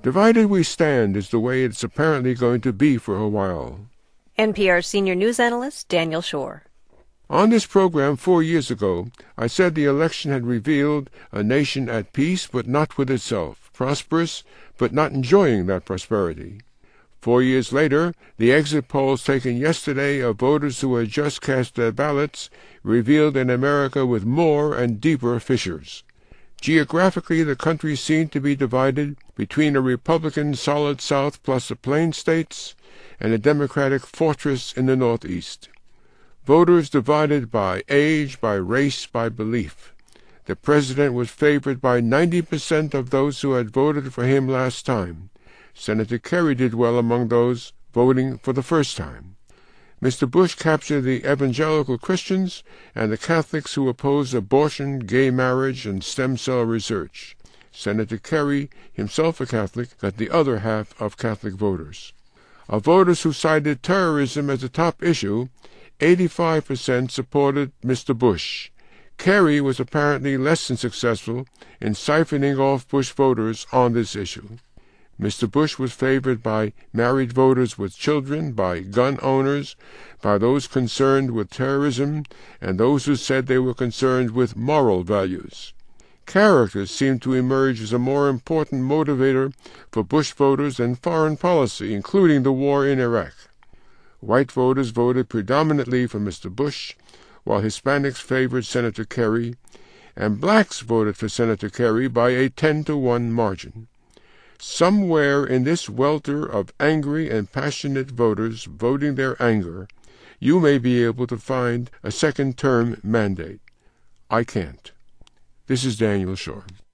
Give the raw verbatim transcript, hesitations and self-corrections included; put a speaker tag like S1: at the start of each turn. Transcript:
S1: Divided we stand is the way it's apparently going to be for a while.
S2: N P R senior news analyst Daniel Schorr.
S1: On this program four years ago, I said the election had revealed a nation at peace but not with itself, prosperous but not enjoying that prosperity. Four years later, the exit polls taken yesterday of voters who had just cast their ballots revealed an America with more and deeper fissures. Geographically, the country seemed to be divided between a Republican solid South plus the Plain States and a Democratic fortress in the Northeast. Voters divided by age, by race, by belief. The president was favored by ninety percent of those who had voted for him last time. Senator Kerry did well among those voting for the first time. Mister Bush captured the evangelical Christians and the Catholics who opposed abortion, gay marriage, and stem cell research. Senator Kerry, himself a Catholic, got the other half of Catholic voters. Of voters who cited terrorism as a top issue, eighty-five percent supported Mister Bush. Kerry was apparently less than successful in siphoning off Bush voters on this issue. Mister Bush was favored by married voters with children, by gun owners, by those concerned with terrorism, and those who said they were concerned with moral values. Character seemed to emerge as a more important motivator for Bush voters than foreign policy, including the war in Iraq. White voters voted predominantly for Mister Bush, while Hispanics favored Senator Kerry, and blacks voted for Senator Kerry by a ten to one margin. Somewhere in this welter of angry and passionate voters voting their anger, you may be able to find a second-term mandate. I can't. This is Daniel Schorr.